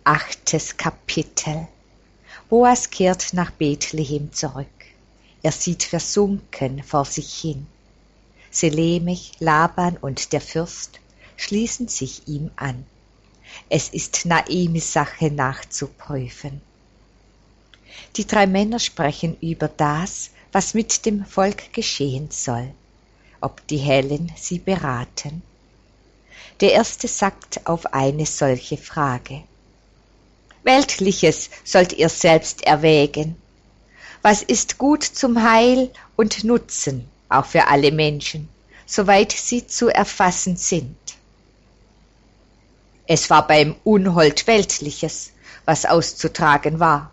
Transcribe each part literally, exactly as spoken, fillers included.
Achtes Kapitel. Boas kehrt nach Bethlehem zurück. Er sieht versunken vor sich hin. Selemech, Laban und der Fürst schließen sich ihm an. Es ist Naemis Sache nachzuprüfen. Die drei Männer sprechen über das, was mit dem Volk geschehen soll, ob die Hellen sie beraten. Der erste sagt auf eine solche Frage: Weltliches sollt ihr selbst erwägen. Was ist gut zum Heil und Nutzen, auch für alle Menschen, soweit sie zu erfassen sind? Es war beim Unhold Weltliches, was auszutragen war.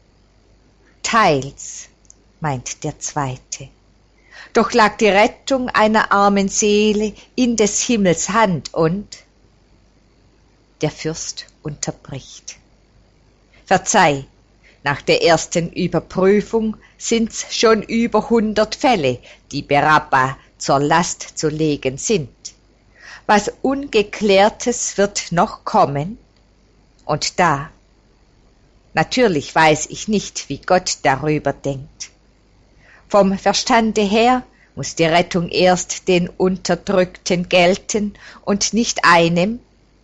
Teils, meint der Zweite. Doch lag die Rettung einer armen Seele in des Himmels Hand und der Fürst unterbricht. Verzeih, nach der ersten Überprüfung sind's schon über hundert Fälle, die Berabba zur Last zu legen sind. Was Ungeklärtes wird noch kommen. Und da, natürlich weiß ich nicht, wie Gott darüber denkt. Vom Verstande her muss die Rettung erst den Unterdrückten gelten und nicht einem.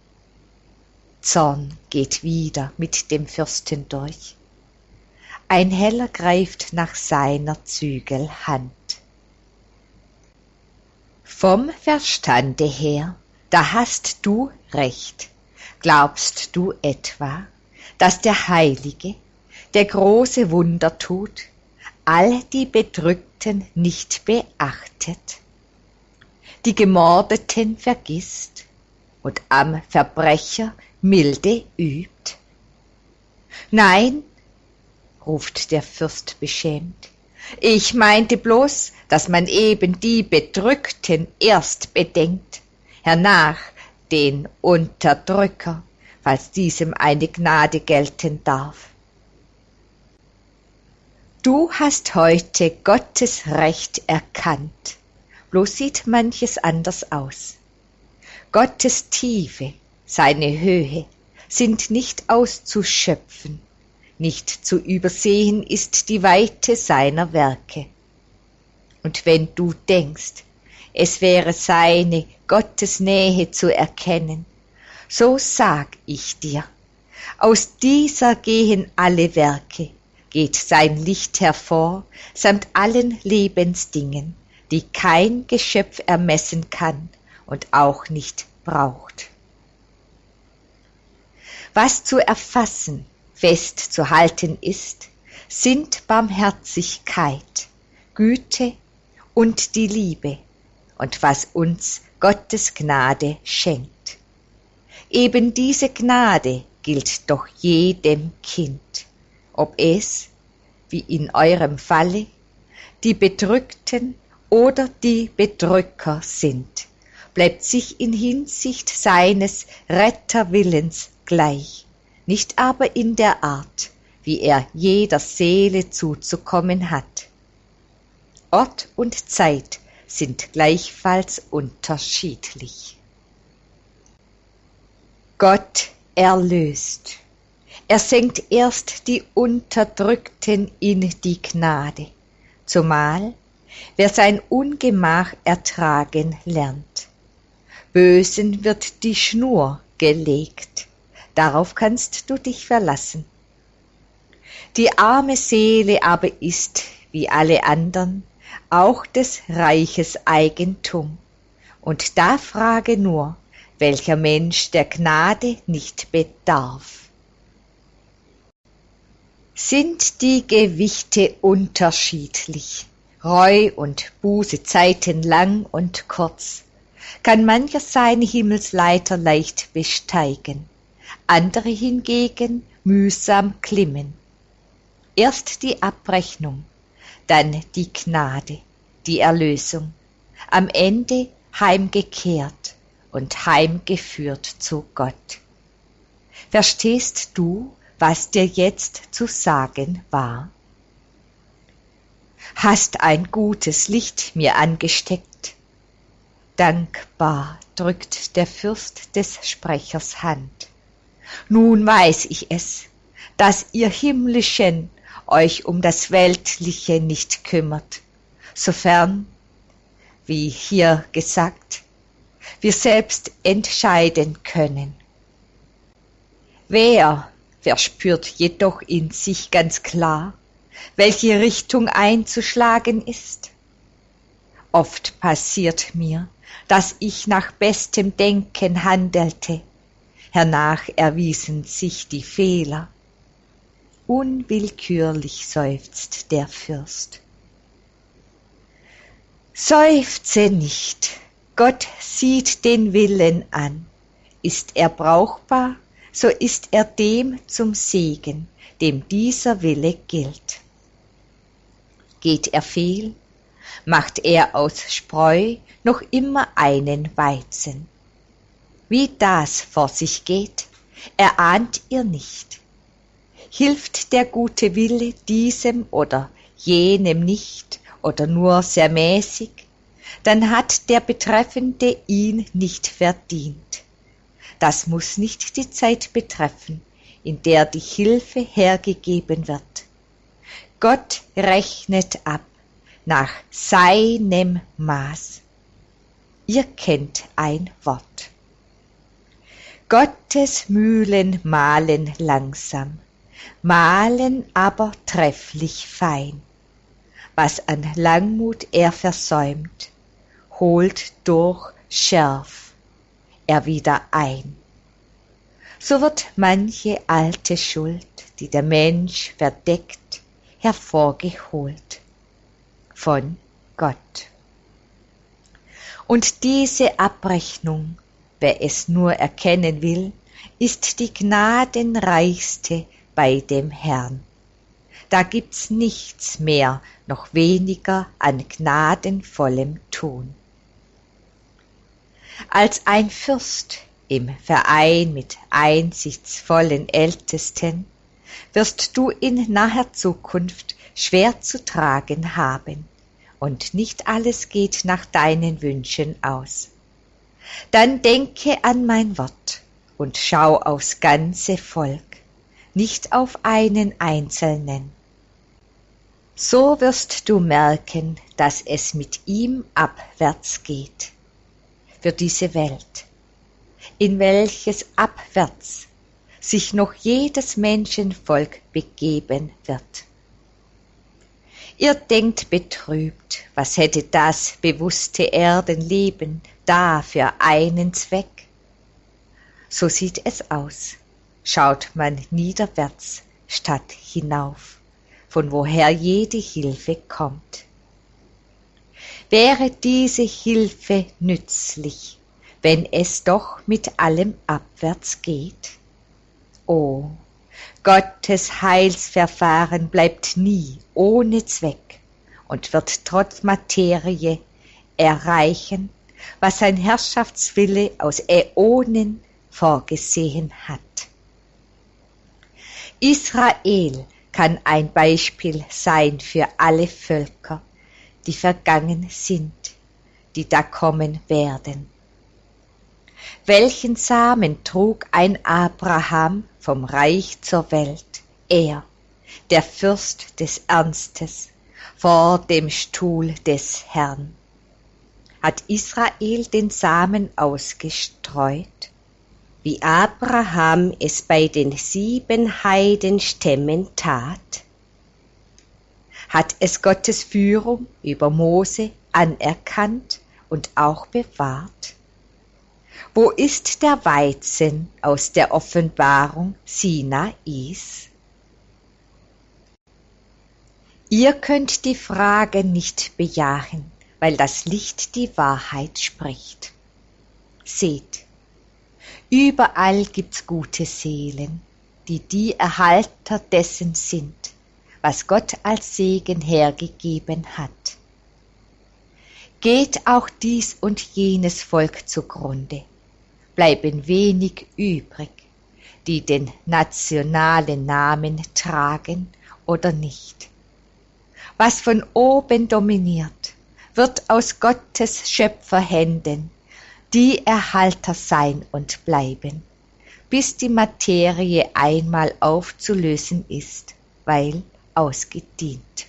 Zorn geht wieder mit dem Fürsten durch. Ein Heller greift nach seiner Zügel Hand. Vom Verstande her, da hast du recht. Glaubst du etwa, dass der Heilige, der große Wunder tut, all die Bedrückten nicht beachtet, die Gemordeten vergisst und am Verbrecher Milde übt? Nein, ruft der Fürst beschämt, ich meinte bloß, dass man eben die Bedrückten erst bedenkt, hernach den Unterdrücker, falls diesem eine Gnade gelten darf. Du hast heute Gottes Recht erkannt, bloß sieht manches anders aus. Gottes Tiefe, seine Höhe sind nicht auszuschöpfen, nicht zu übersehen ist die Weite seiner Werke. Und wenn du denkst, es wäre seine Gottes Nähe zu erkennen, so sag ich dir, aus dieser gehen alle Werke, geht sein Licht hervor, samt allen Lebensdingen, die kein Geschöpf ermessen kann und auch nicht braucht. Was zu erfassen, festzuhalten ist, sind Barmherzigkeit, Güte und die Liebe und was uns Gottes Gnade schenkt. Eben diese Gnade gilt doch jedem Kind, ob es, wie in eurem Falle, die Bedrückten oder die Bedrücker sind, bleibt sich in Hinsicht seines Retterwillens gleich, nicht aber in der Art, wie er jeder Seele zuzukommen hat. Ort und Zeit sind gleichfalls unterschiedlich. Gott erlöst. Er senkt erst die Unterdrückten in die Gnade, zumal wer sein Ungemach ertragen lernt. Bösen wird die Schnur gelegt, darauf kannst du dich verlassen. Die arme Seele aber ist, wie alle andern, auch des Reiches Eigentum. Und da frage nur, welcher Mensch der Gnade nicht bedarf. Sind die Gewichte unterschiedlich, Reu und Buße Zeiten lang und kurz, kann mancher seine Himmelsleiter leicht besteigen, andere hingegen mühsam klimmen. Erst die Abrechnung, dann die Gnade, die Erlösung, am Ende heimgekehrt und heimgeführt zu Gott. Verstehst du, was dir jetzt zu sagen war? Hast ein gutes Licht mir angesteckt. Dankbar drückt der Fürst des Sprechers Hand. Nun weiß ich es, dass ihr Himmlischen euch um das Weltliche nicht kümmert, sofern, wie hier gesagt, wir selbst entscheiden können. Wer verspürt jedoch in sich ganz klar, welche Richtung einzuschlagen ist? Oft passiert mir, dass ich nach bestem Denken handelte, hernach erwiesen sich die Fehler. Unwillkürlich seufzt der Fürst. Seufze nicht, Gott sieht den Willen an. Ist er brauchbar, so ist er dem zum Segen, dem dieser Wille gilt. Geht er fehl, macht er aus Spreu noch immer einen Weizen. Wie das vor sich geht, erahnt ihr nicht. Hilft der gute Wille diesem oder jenem nicht oder nur sehr mäßig, dann hat der Betreffende ihn nicht verdient. Das muss nicht die Zeit betreffen, in der die Hilfe hergegeben wird. Gott rechnet ab nach seinem Maß. Ihr kennt ein Wort. Gottes Mühlen mahlen langsam, mahlen aber trefflich fein. Was an Langmut er versäumt, holt durch Schärf er wieder ein. So wird manche alte Schuld, die der Mensch verdeckt, hervorgeholt von Gott. Und diese Abrechnung, wer es nur erkennen will, ist die gnadenreichste bei dem Herrn. Da gibt's nichts mehr, noch weniger an gnadenvollem Tun. Als ein Fürst im Verein mit einsichtsvollen Ältesten wirst du in naher Zukunft schwer zu tragen haben, und nicht alles geht nach deinen Wünschen aus. Dann denke an mein Wort und schau aufs ganze Volk, nicht auf einen Einzelnen. So wirst du merken, dass es mit ihm abwärts geht, für diese Welt, in welches abwärts sich noch jedes Menschenvolk begeben wird. Ihr denkt betrübt, was hätte das bewusste Erdenleben da für einen Zweck? So sieht es aus, schaut man niederwärts statt hinauf, von woher jede Hilfe kommt. Wäre diese Hilfe nützlich, wenn es doch mit allem abwärts geht? O, Gottes Heilsverfahren bleibt nie ohne Zweck und wird trotz Materie erreichen, was sein Herrschaftswille aus Äonen vorgesehen hat. Israel kann ein Beispiel sein für alle Völker, die vergangen sind, die da kommen werden. Welchen Samen trug ein Abraham vom Reich zur Welt, er, der Fürst des Ernstes, vor dem Stuhl des Herrn? Hat Israel den Samen ausgestreut, wie Abraham es bei den sieben Heidenstämmen tat? Hat es Gottes Führung über Mose anerkannt und auch bewahrt? Wo ist der Weizen aus der Offenbarung Sinais? Ihr könnt die Frage nicht bejahen, weil das Licht die Wahrheit spricht. Seht, überall gibt's gute Seelen, die die Erhalter dessen sind, was Gott als Segen hergegeben hat. Geht auch dies und jenes Volk zugrunde, bleiben wenig übrig, die den nationalen Namen tragen oder nicht. Was von oben dominiert, wird aus Gottes Schöpferhänden die Erhalter sein und bleiben, bis die Materie einmal aufzulösen ist, weil ausgedient.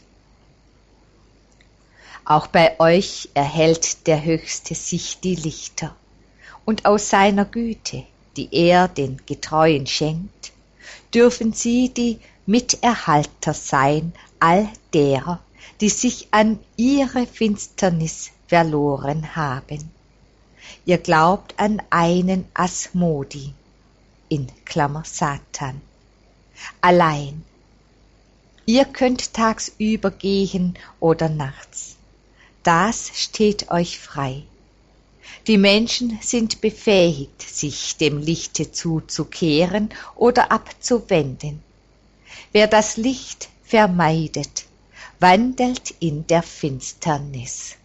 Auch bei euch erhält der Höchste sich die Lichter, und aus seiner Güte, die er den Getreuen schenkt, dürfen sie die Miterhalter sein all derer, die sich an ihre Finsternis verloren haben. Ihr glaubt an einen Asmodi, in Klammer Satan, allein. Ihr könnt tagsüber gehen oder nachts. Das steht euch frei. Die Menschen sind befähigt, sich dem Lichte zuzukehren oder abzuwenden. Wer das Licht vermeidet, wandelt in der Finsternis.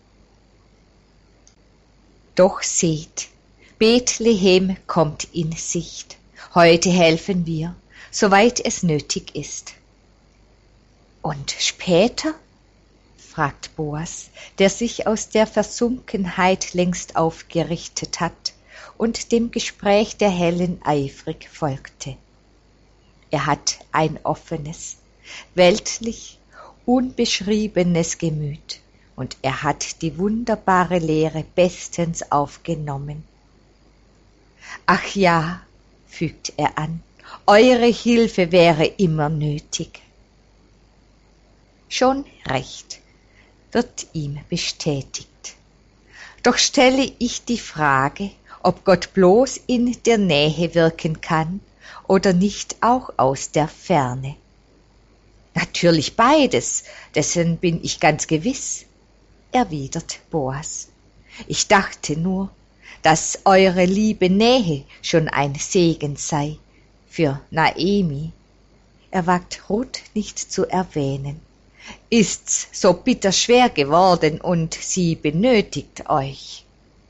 Doch seht, Bethlehem kommt in Sicht. Heute helfen wir, soweit es nötig ist. Und später? Fragt Boas, der sich aus der Versunkenheit längst aufgerichtet hat und dem Gespräch der Hellen eifrig folgte. Er hat ein offenes, weltlich unbeschriebenes Gemüt, und er hat die wunderbare Lehre bestens aufgenommen. Ach ja, fügt er an, eure Hilfe wäre immer nötig. Schon recht, wird ihm bestätigt. Doch stelle ich die Frage, ob Gott bloß in der Nähe wirken kann oder nicht auch aus der Ferne. Natürlich beides, dessen bin ich ganz gewiss, erwidert Boas. Ich dachte nur, dass eure liebe Nähe schon ein Segen sei für Naemi. Er wagt Ruth nicht zu erwähnen. Ist's so bitter schwer geworden und sie benötigt euch.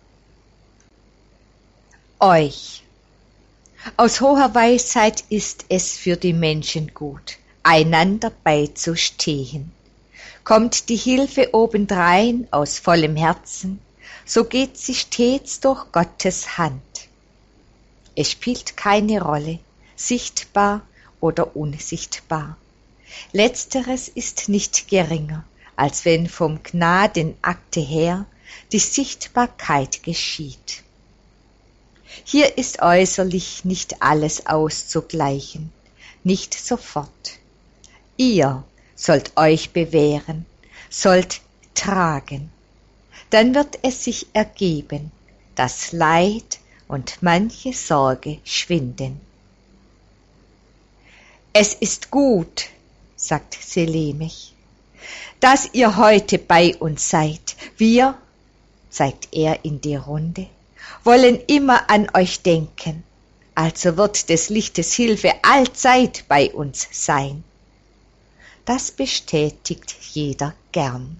Euch. Aus hoher Weisheit ist es für die Menschen gut, einander beizustehen. Kommt die Hilfe obendrein aus vollem Herzen, so geht sie stets durch Gottes Hand. Es spielt keine Rolle, sichtbar oder unsichtbar. Letzteres ist nicht geringer, als wenn vom Gnadenakte her die Sichtbarkeit geschieht. Hier ist äußerlich nicht alles auszugleichen, nicht sofort. Ihr sollt euch bewähren, sollt tragen. Dann wird es sich ergeben, dass Leid und manche Sorge schwinden. Es ist gut, sagt Selemech, dass ihr heute bei uns seid. Wir, zeigt er in die Runde, wollen immer an euch denken, also wird des Lichtes Hilfe allzeit bei uns sein. Das bestätigt jeder gern.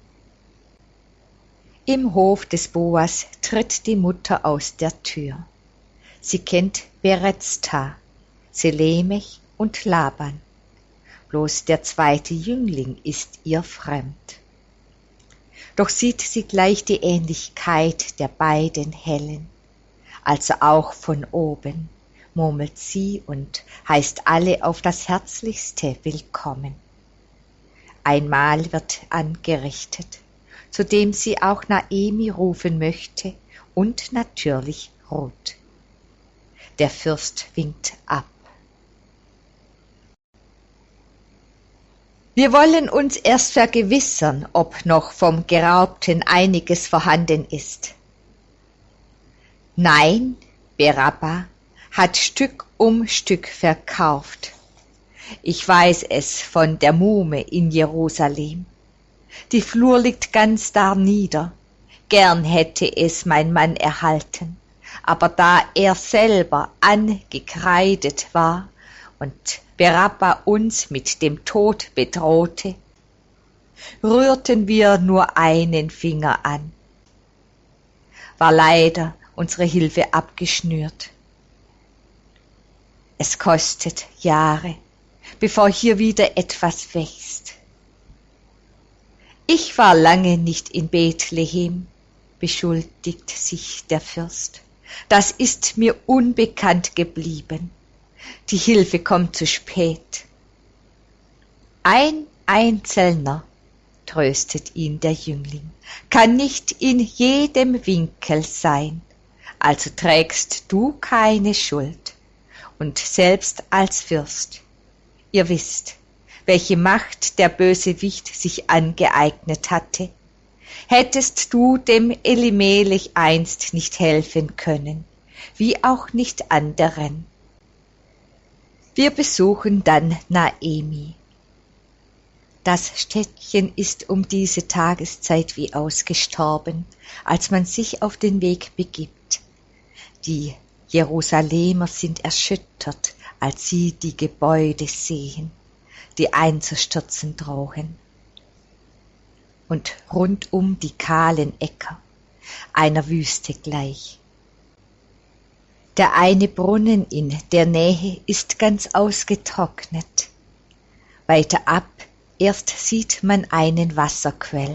Im Hof des Boas tritt die Mutter aus der Tür. Sie kennt Berezta, Selemech und Laban. Bloß der zweite Jüngling ist ihr fremd. Doch sieht sie gleich die Ähnlichkeit der beiden Hellen. Also auch von oben, murmelt sie und heißt alle auf das Herzlichste willkommen. Ein Mahl wird angerichtet, zu dem sie auch Naemi rufen möchte und natürlich Ruth. Der Fürst winkt ab. Wir wollen uns erst vergewissern, ob noch vom Geraubten einiges vorhanden ist. Nein, Berabba hat Stück um Stück verkauft. Ich weiß es von der Muhme in Jerusalem. Die Flur liegt ganz darnieder. Gern hätte es mein Mann erhalten, aber da er selber angekreidet war und Berabba uns mit dem Tod bedrohte, rührten wir nur einen Finger an. War leider unsere Hilfe abgeschnürt. Es kostet Jahre, bevor hier wieder etwas wächst. Ich war lange nicht in Bethlehem, beschuldigt sich der Fürst. das ist mir unbekannt geblieben. Die Hilfe kommt zu spät. Ein Einzelner, tröstet ihn der Jüngling, kann nicht in jedem Winkel sein, also trägst du keine Schuld. Und selbst als Fürst, ihr wisst, welche Macht der Bösewicht sich angeeignet hatte, hättest du dem Elimelech einst nicht helfen können, wie auch nicht anderen. Wir besuchen dann Naemi. Das Städtchen ist um diese Tageszeit wie ausgestorben, als man sich auf den Weg begibt. Die Jerusalemer sind erschüttert, als sie die Gebäude sehen, die einzustürzen drohen. Und rundum die kahlen Äcker, einer Wüste gleich. Der eine Brunnen in der Nähe ist ganz ausgetrocknet. Weiter ab erst sieht man einen Wasserquell.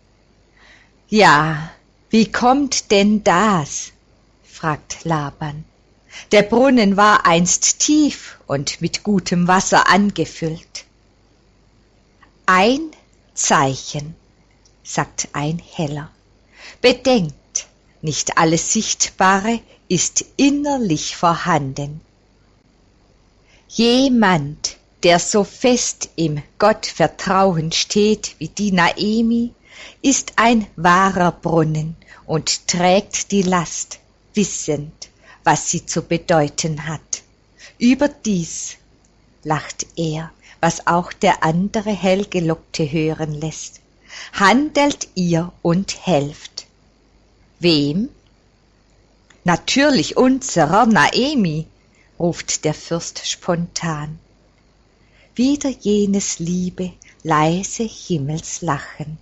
Ja, wie kommt denn das? Fragt Laban. Der Brunnen war einst tief und mit gutem Wasser angefüllt. Ein Zeichen, sagt ein Heller. Bedenkt, nicht alles Sichtbare ist innerlich vorhanden. Jemand, der so fest im Gottvertrauen steht wie die Naemi, ist ein wahrer Brunnen und trägt die Last, wissend, was sie zu bedeuten hat. Überdies, lacht er, was auch der andere Hellgelockte hören lässt, handelt ihr und helft. Wem? Natürlich unserer Naemi, ruft der Fürst spontan. Wieder jenes liebe, leise Himmelslachen.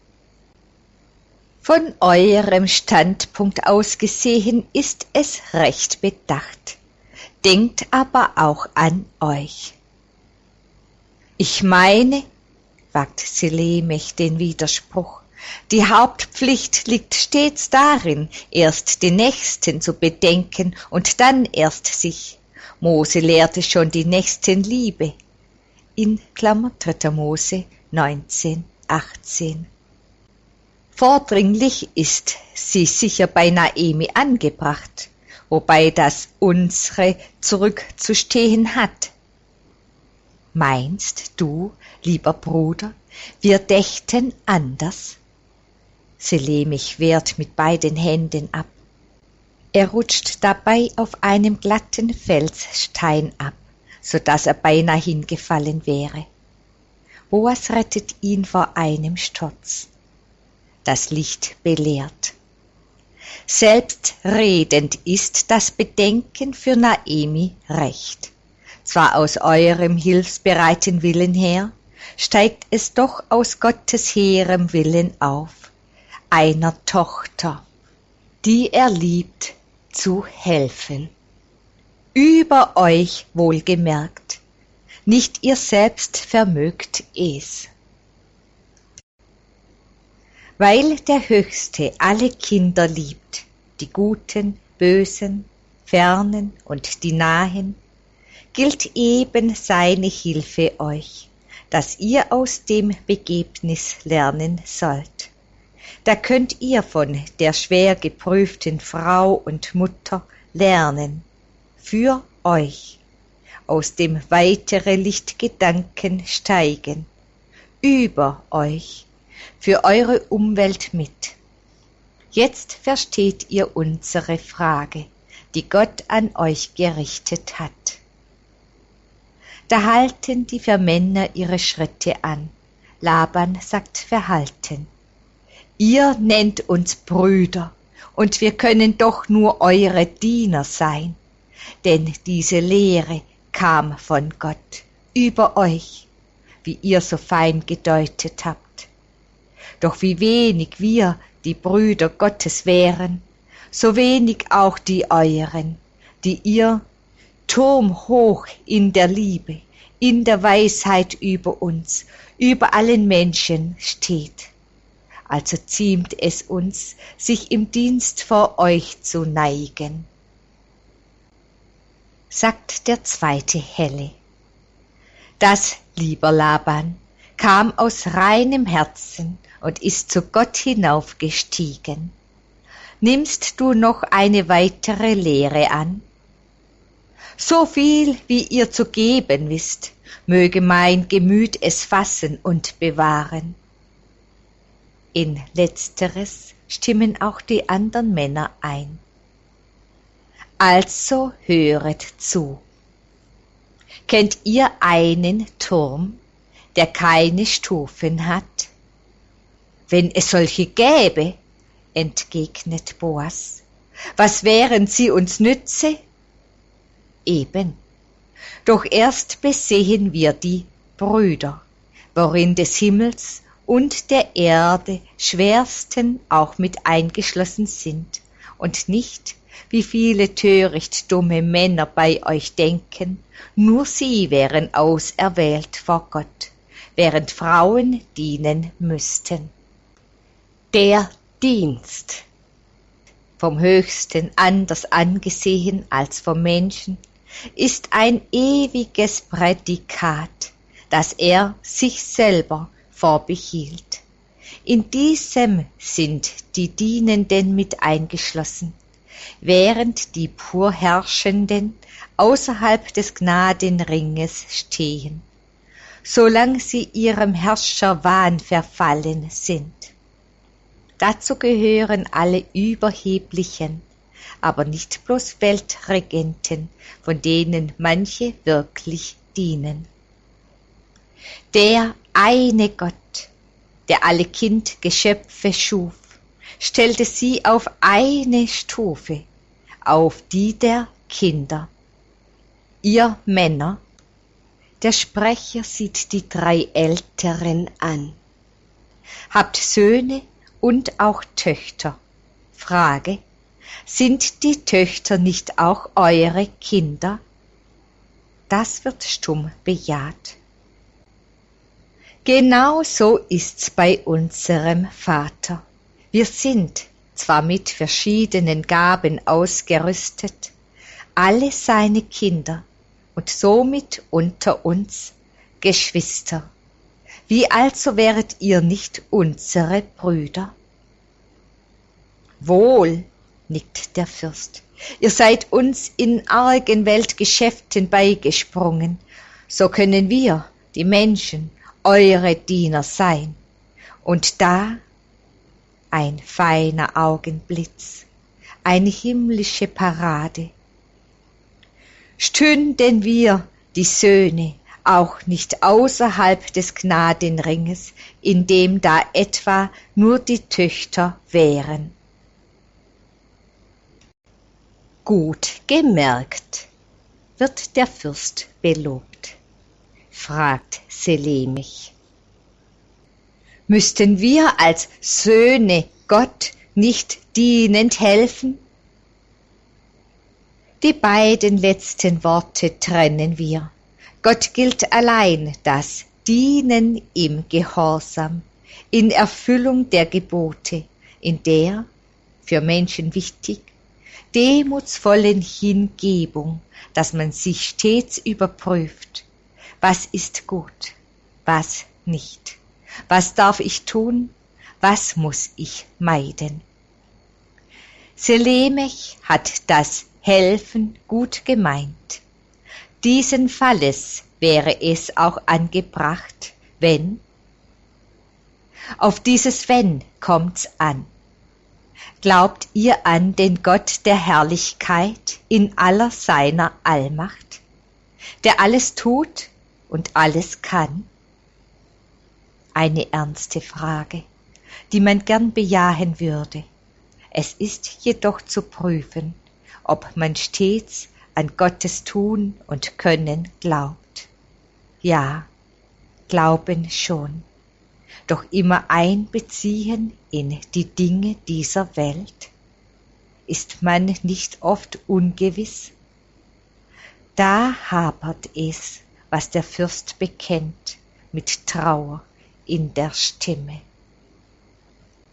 Von eurem Standpunkt aus gesehen ist es recht bedacht, denkt aber auch an euch. Ich meine, wagt Selemech den Widerspruch, die Hauptpflicht liegt stets darin, erst den Nächsten zu bedenken und dann erst sich. Mose lehrte schon die Nächstenliebe. In Klammer dritter Mose neunzehn, achtzehn. Vordringlich ist sie sicher bei Naemi angebracht, wobei das unsere zurückzustehen hat. Meinst du, lieber Bruder, wir dächten anders? Selemech wehrt mit beiden Händen ab. Er rutscht dabei auf einem glatten Felsstein ab, so dass er beinahe hingefallen wäre. Boas rettet ihn vor einem Sturz. Das Licht belehrt. Selbstredend ist das Bedenken für Naemi recht. Zwar aus eurem hilfsbereiten Willen her, steigt es doch aus Gottes hehrem Willen auf, einer Tochter, die er liebt, zu helfen. Über euch wohlgemerkt, nicht ihr selbst vermögt es. Weil der Höchste alle Kinder liebt, die Guten, Bösen, Fernen und die Nahen, gilt eben seine Hilfe euch, dass ihr aus dem Begebnis lernen sollt. Da könnt ihr von der schwer geprüften Frau und Mutter lernen, für euch, aus dem weitere Lichtgedanken steigen, über euch, für eure Umwelt mit. Jetzt versteht ihr unsere Frage, die Gott an euch gerichtet hat. Da halten die Vermänner ihre Schritte an. Laban sagt verhalten. Ihr nennt uns Brüder, und wir können doch nur eure Diener sein, denn diese Lehre kam von Gott über euch, wie ihr so fein gedeutet habt. Doch wie wenig wir die Brüder Gottes wären, so wenig auch die euren, die ihr turmhoch in der Liebe, in der Weisheit über uns, über allen Menschen steht. also ziemt es uns, sich im Dienst vor euch zu neigen. Sagt der zweite Helle: Das, lieber Laban, kam aus reinem Herzen und ist zu Gott hinaufgestiegen. Nimmst du noch eine weitere Lehre an? So viel, wie ihr zu geben wisst, möge mein Gemüt es fassen und bewahren. In letzteres stimmen auch die andern Männer ein. Also höret zu. Kennt ihr einen Turm, der keine Stufen hat? Wenn es solche gäbe, entgegnet Boas, was wären sie uns nütze? Eben, doch erst besehen wir die Brüder, worin des Himmels und der Erde schwersten auch mit eingeschlossen sind, und nicht, wie viele töricht dumme Männer bei euch denken, nur sie wären auserwählt vor Gott, während Frauen dienen müssten. Der Dienst, vom Höchsten anders angesehen als vom Menschen, ist ein ewiges Prädikat, das er sich selber vorbehielt. In diesem sind die Dienenden mit eingeschlossen, während die Purherrschenden außerhalb des Gnadenringes stehen, solang sie ihrem Herrscherwahn verfallen sind. Dazu gehören alle Überheblichen, aber nicht bloß Weltregenten, von denen manche wirklich dienen. Der eine Gott, der alle Kindgeschöpfe schuf, stellte sie auf eine Stufe, auf die der Kinder. Ihr Männer, der Sprecher sieht die drei Älteren an. Habt Söhne und auch Töchter. Frage: Sind die Töchter nicht auch eure Kinder? Das wird stumm bejaht. Genau so ist's bei unserem Vater. Wir sind, zwar mit verschiedenen Gaben ausgerüstet, alle seine Kinder und somit unter uns Geschwister. Wie also wäret ihr nicht unsere Brüder? Wohl, nickt der Fürst, ihr seid uns in argen Weltgeschäften beigesprungen, so können wir, die Menschen, eure Diener sein. Und da ein feiner Augenblitz, eine himmlische Parade. Stünden wir, die Söhne, auch nicht außerhalb des Gnadenringes, in dem da etwa nur die Töchter wären. Gut gemerkt, wird der Fürst belobt, fragt Selemich. Müssten wir als Söhne Gott nicht dienend helfen? Die beiden letzten Worte trennen wir. Gott gilt allein das Dienen im Gehorsam, in Erfüllung der Gebote, in der, für Menschen wichtig, demutsvollen Hingebung, dass man sich stets überprüft, was ist gut, was nicht, was darf ich tun, was muss ich meiden. Selemich hat das Helfen gut gemeint. Diesen Falles wäre es auch angebracht, wenn, auf dieses Wenn kommt's an. Glaubt ihr an den Gott der Herrlichkeit in aller seiner Allmacht, der alles tut und alles kann? Eine ernste Frage, die man gern bejahen würde. Es ist jedoch zu prüfen, ob man stets an Gottes Tun und Können glaubt. Ja, glauben schon, doch immer einbeziehen in die Dinge dieser Welt? Ist man nicht oft ungewiss? Da hapert es, was der Fürst bekennt, mit Trauer in der Stimme.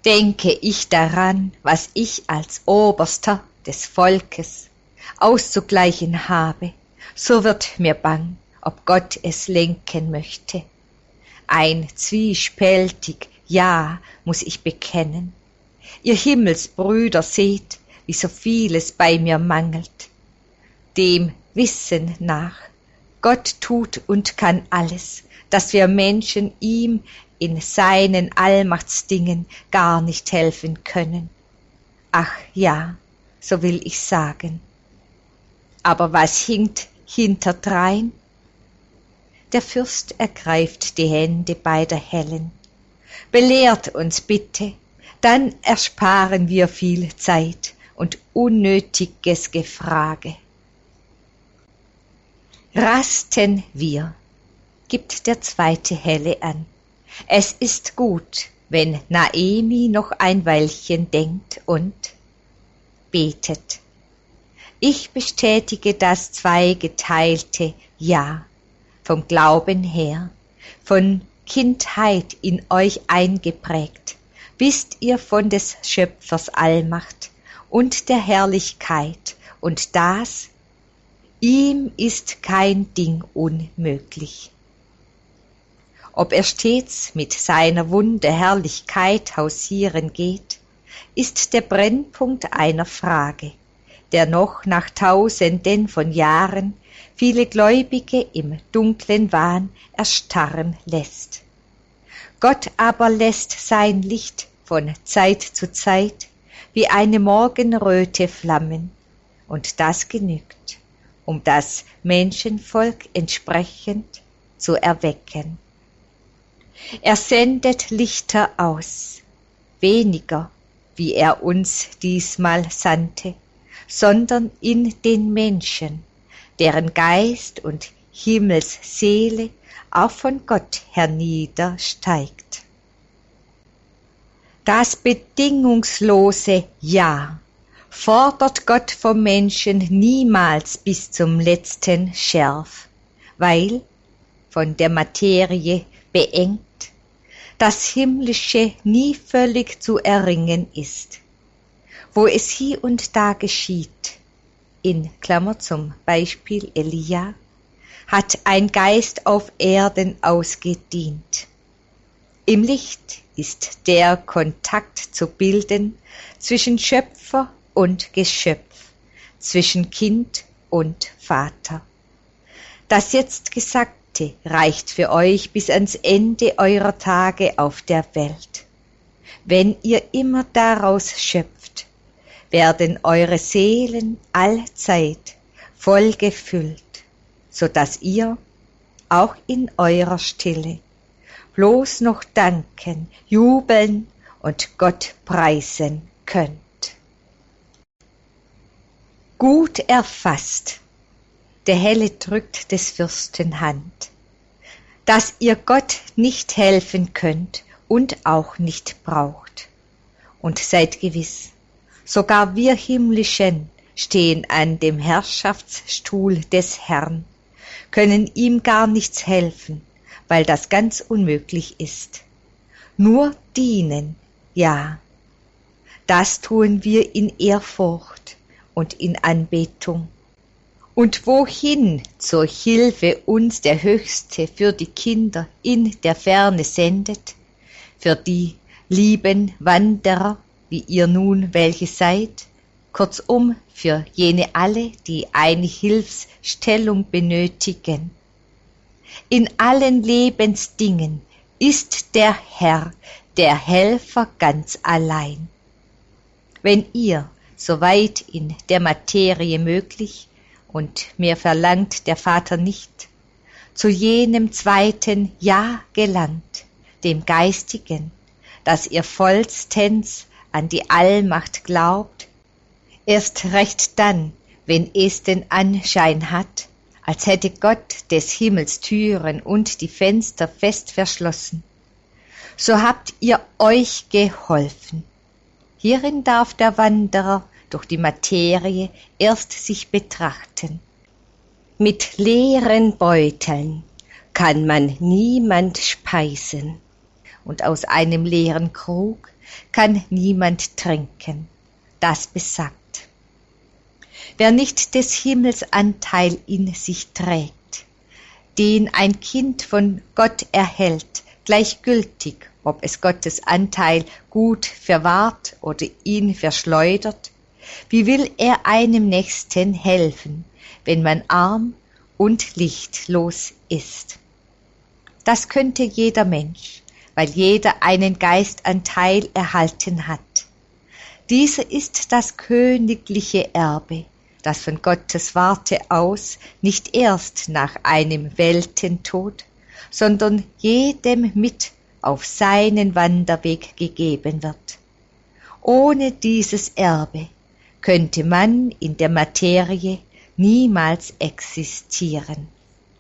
Denke ich daran, was ich als Oberster des Volkes auszugleichen habe, so wird mir bang, ob Gott es lenken möchte. Ein zwiespältig Ja muß ich bekennen. Ihr Himmelsbrüder seht, wie so vieles bei mir mangelt. Dem Wissen nach, Gott tut und kann alles, dass wir Menschen ihm in seinen Allmachtsdingen gar nicht helfen können. Ach ja, so will ich sagen. Aber was hinkt hinterdrein? Der Fürst ergreift die Hände beider Hellen. Belehrt uns bitte, dann ersparen wir viel Zeit und unnötiges Gefrage. Rasten wir, gibt der zweite Helle an. Es ist gut, wenn Naemi noch ein Weilchen denkt und betet. Ich bestätige das zweigeteilte Ja, vom Glauben her, von Kindheit in euch eingeprägt, wisst ihr von des Schöpfers Allmacht und der Herrlichkeit und das, ihm ist kein Ding unmöglich. Ob er stets mit seiner Wunde Herrlichkeit hausieren geht, ist der Brennpunkt einer Frage, der noch nach Tausenden von Jahren viele Gläubige im dunklen Wahn erstarren lässt. Gott aber lässt sein Licht von Zeit zu Zeit wie eine Morgenröte flammen, und das genügt, um das Menschenvolk entsprechend zu erwecken. Er sendet Lichter aus, weniger, wie er uns diesmal sandte, sondern in den Menschen, deren Geist und Himmelsseele auch von Gott herniedersteigt. Das bedingungslose Ja fordert Gott vom Menschen niemals bis zum letzten Scherf, weil, von der Materie beengt, das Himmlische nie völlig zu erringen ist. Wo es hier und da geschieht, in Klammer zum Beispiel Elia, hat ein Geist auf Erden ausgedient. Im Licht ist der Kontakt zu bilden zwischen Schöpfer und Geschöpf, zwischen Kind und Vater. Das jetzt Gesagte reicht für euch bis ans Ende eurer Tage auf der Welt. Wenn ihr immer daraus schöpft, werden eure Seelen allzeit voll gefüllt, so dass ihr auch in eurer Stille bloß noch danken, jubeln und Gott preisen könnt. Gut erfasst, der Helle drückt des Fürsten Hand, dass ihr Gott nicht helfen könnt und auch nicht braucht. Und seid gewiss, sogar wir Himmlischen stehen an dem Herrschaftsstuhl des Herrn, können ihm gar nichts helfen, weil das ganz unmöglich ist. Nur dienen, ja, das tun wir in Ehrfurcht und in Anbetung. Und wohin zur Hilfe uns der Höchste für die Kinder in der Ferne sendet, für die lieben Wanderer, wie ihr nun welche seid, kurzum für jene alle, die eine Hilfsstellung benötigen. In allen Lebensdingen ist der Herr, der Helfer ganz allein. Wenn ihr, soweit in der Materie möglich, und mehr verlangt der Vater nicht, zu jenem zweiten Ja gelangt, dem Geistigen, dass ihr vollstens an die Allmacht glaubt, erst recht dann, wenn es den Anschein hat, als hätte Gott des Himmels Türen und die Fenster fest verschlossen, so habt ihr euch geholfen. Hierin darf der Wanderer durch die Materie erst sich betrachten. Mit leeren Beuteln kann man niemand speisen, und aus einem leeren Krug kann niemand trinken. Das besagt. Wer nicht des Himmels Anteil in sich trägt, den ein Kind von Gott erhält, gleichgültig, ob es Gottes Anteil gut verwahrt oder ihn verschleudert, wie will er einem Nächsten helfen, wenn man arm und lichtlos ist? Das könnte jeder Mensch, weil jeder einen Geistanteil erhalten hat. Dieser ist das königliche Erbe, das von Gottes Warte aus nicht erst nach einem Weltentod, sondern jedem mit auf seinen Wanderweg gegeben wird. Ohne dieses Erbe könnte man in der Materie niemals existieren.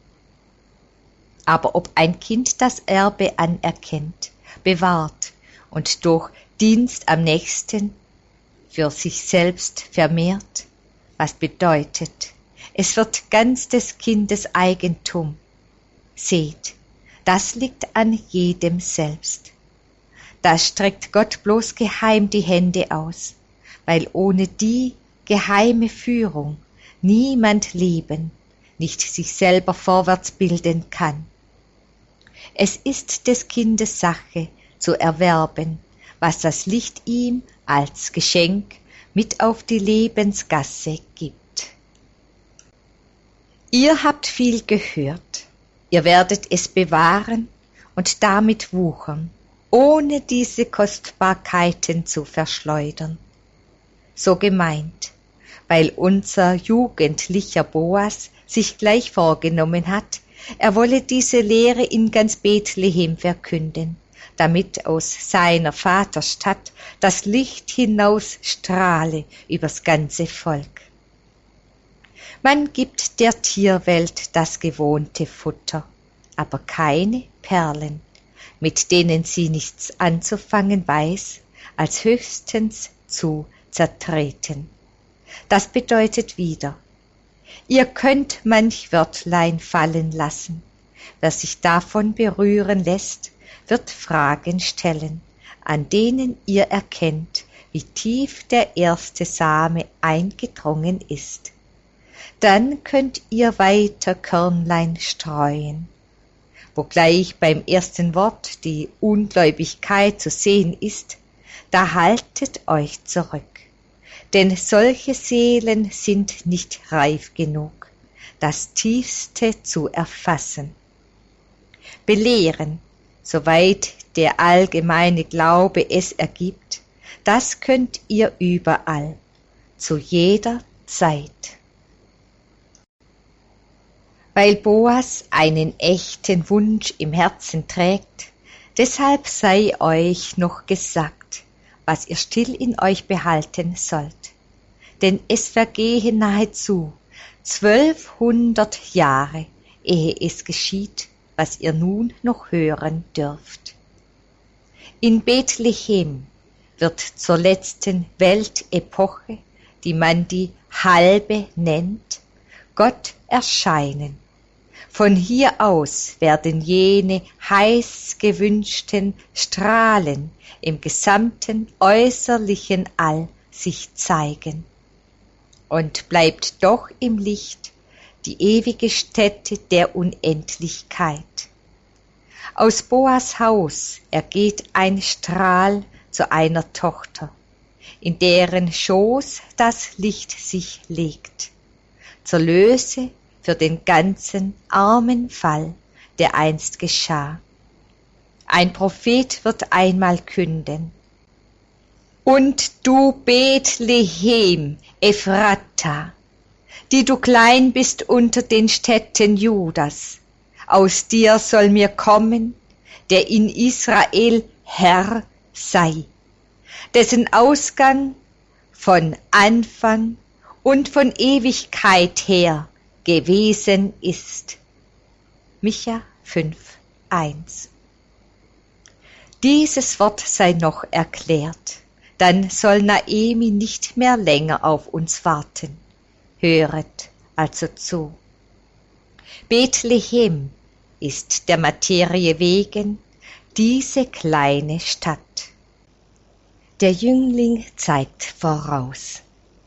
Aber ob ein Kind das Erbe anerkennt, bewahrt und durch Dienst am Nächsten für sich selbst vermehrt, was bedeutet, es wird ganz des Kindes Eigentum. Seht, das liegt an jedem selbst. Da streckt Gott bloß geheim die Hände aus, weil ohne die geheime Führung niemand leben, nicht sich selber vorwärts bilden kann. Es ist des Kindes Sache zu erwerben, was das Licht ihm als Geschenk mit auf die Lebensgasse gibt. Ihr habt viel gehört, ihr werdet es bewahren und damit wuchern, ohne diese Kostbarkeiten zu verschleudern. So gemeint, weil unser jugendlicher Boas sich gleich vorgenommen hat, er wolle diese Lehre in ganz Bethlehem verkünden, damit aus seiner Vaterstadt das Licht hinaus strahle übers ganze Volk. Man gibt der Tierwelt das gewohnte Futter, aber keine Perlen, mit denen sie nichts anzufangen weiß, als höchstens zu zertreten. Das bedeutet wieder, ihr könnt manch Wörtlein fallen lassen, wer sich davon berühren lässt, wird Fragen stellen, an denen ihr erkennt, wie tief der erste Same eingedrungen ist. Dann könnt ihr weiter Körnlein streuen. Wo gleich beim ersten Wort die Ungläubigkeit zu sehen ist, da haltet euch zurück. Denn solche Seelen sind nicht reif genug, das Tiefste zu erfassen. Belehren, soweit der allgemeine Glaube es ergibt, das könnt ihr überall, zu jeder Zeit. Weil Boas einen echten Wunsch im Herzen trägt, deshalb sei euch noch gesagt, was ihr still in euch behalten sollt. Denn es vergehen nahezu zwölfhundert Jahre, ehe es geschieht, was ihr nun noch hören dürft. In Bethlehem wird zur letzten Weltepoche, die man die halbe nennt, Gott erscheinen. Von hier aus werden jene heiß gewünschten Strahlen im gesamten äußerlichen All sich zeigen. Und bleibt doch im Licht die ewige Stätte der Unendlichkeit. Aus Boas Haus ergeht ein Strahl zu einer Tochter, in deren Schoß das Licht sich legt, zur Löse für den ganzen armen Fall, der einst geschah. Ein Prophet wird einmal künden: Und du Bethlehem, Ephrata, die du klein bist unter den Städten Judas, aus dir soll mir kommen, der in Israel Herr sei, dessen Ausgang von Anfang und von Ewigkeit her gewesen ist. Micha fünf, eins. Dieses Wort sei noch erklärt, dann soll Naemi nicht mehr länger auf uns warten. Höret also zu. Bethlehem ist der Materie wegen diese kleine Stadt. Der Jüngling zeigt voraus.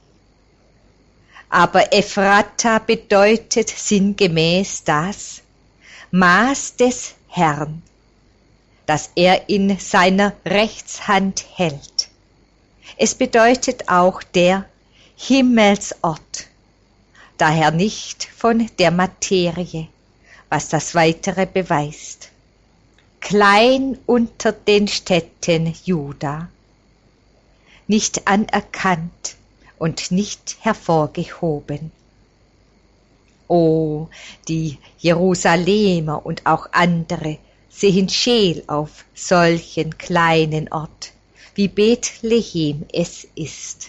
Aber Ephrata bedeutet sinngemäß das Maß des Herrn, das er in seiner Rechtshand hält. Es bedeutet auch der Himmelsort, daher nicht von der Materie, was das Weitere beweist. Klein unter den Städten Juda, nicht anerkannt und nicht hervorgehoben. O, die Jerusalemer und auch andere sehen scheel auf solchen kleinen Ort, wie Bethlehem es ist.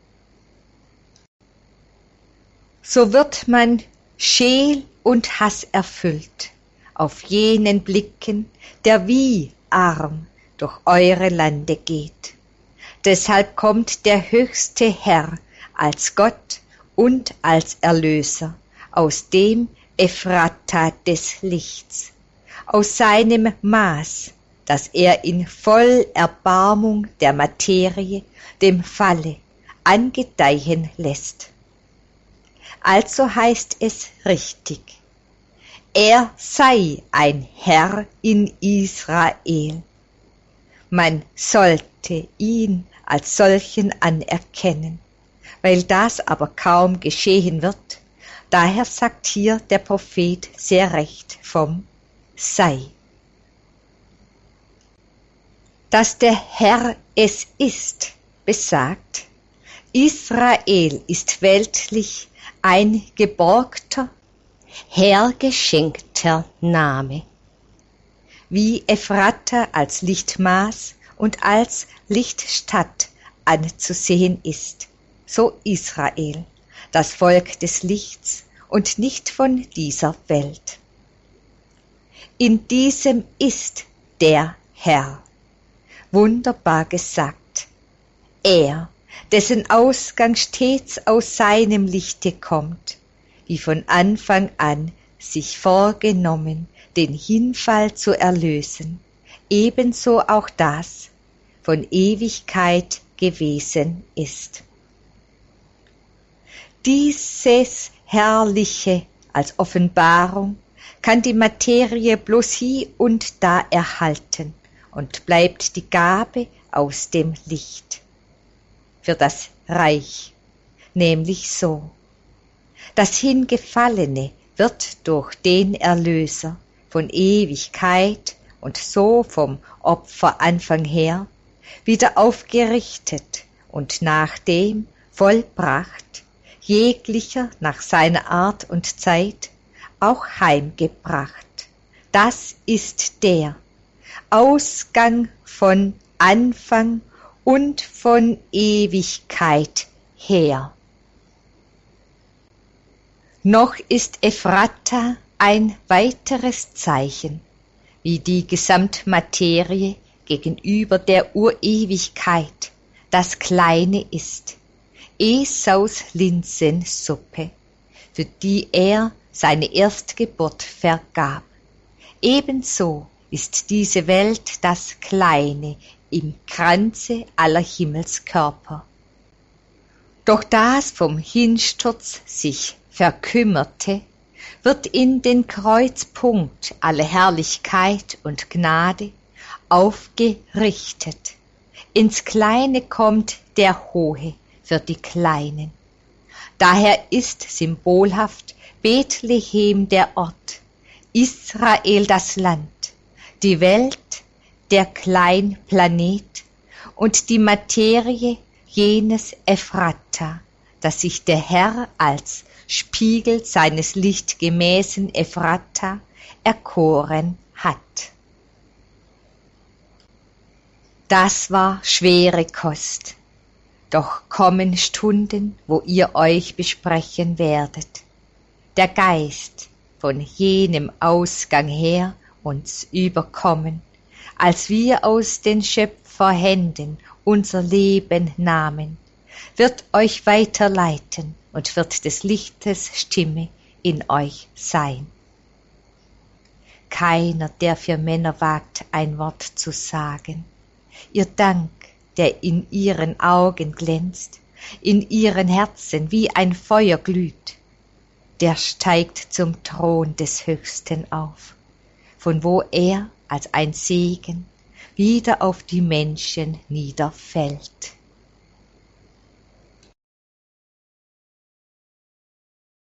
So wird man scheel und Hass erfüllt auf jenen Blicken, der wie arm durch eure Lande geht. Deshalb kommt der höchste Herr als Gott und als Erlöser aus dem Ephrata des Lichts, aus seinem Maß, das er in voll Erbarmung der Materie dem Falle angedeihen lässt. Also heißt es richtig, er sei ein Herr in Israel. Man sollte ihn als solchen anerkennen, weil das aber kaum geschehen wird. Daher sagt hier der Prophet sehr recht vom Sei. Dass der Herr es ist, besagt, Israel ist weltlich ein geborgter, hergeschenkter Name, wie Ephrata als Lichtmaß und als Lichtstadt anzusehen ist, so Israel, das Volk des Lichts und nicht von dieser Welt. In diesem ist der Herr, wunderbar gesagt, er, dessen Ausgang stets aus seinem Lichte kommt, wie von Anfang an sich vorgenommen, den Hinfall zu erlösen, ebenso auch das von Ewigkeit gewesen ist. Dieses Herrliche als Offenbarung kann die Materie bloß hie und da erhalten und bleibt die Gabe aus dem Licht. Für das Reich, nämlich so. Das Hingefallene wird durch den Erlöser von Ewigkeit und so vom Opferanfang her wieder aufgerichtet und nachdem vollbracht, jeglicher nach seiner Art und Zeit auch heimgebracht. Das ist der Ausgang von Anfang und von Ewigkeit her. Noch ist Ephrata ein weiteres Zeichen, wie die Gesamtmaterie gegenüber der Urewigkeit das Kleine ist, Esaus Linsensuppe, für die er seine Erstgeburt vergab. Ebenso ist diese Welt das Kleine im Kranze aller Himmelskörper. Doch das vom Hinsturz sich verkümmerte, wird in den Kreuzpunkt aller Herrlichkeit und Gnade aufgerichtet. Ins Kleine kommt der Hohe für die Kleinen. Daher ist symbolhaft Bethlehem der Ort, Israel das Land, die Welt der Kleinplanet und die Materie jenes Ephrata, das sich der Herr als Spiegel seines lichtgemäßen Ephrata erkoren hat. Das war schwere Kost, doch kommen Stunden, wo ihr euch besprechen werdet. Der Geist von jenem Ausgang her uns überkommen, als wir aus den Schöpferhänden unser Leben nahmen, wird euch weiterleiten und wird des Lichtes Stimme in euch sein. Keiner, der für Männer wagt, ein Wort zu sagen. Ihr Dank der in ihren Augen glänzt, in ihren Herzen wie ein Feuer glüht, der steigt zum Thron des Höchsten auf, von wo er als ein Segen wieder auf die Menschen niederfällt.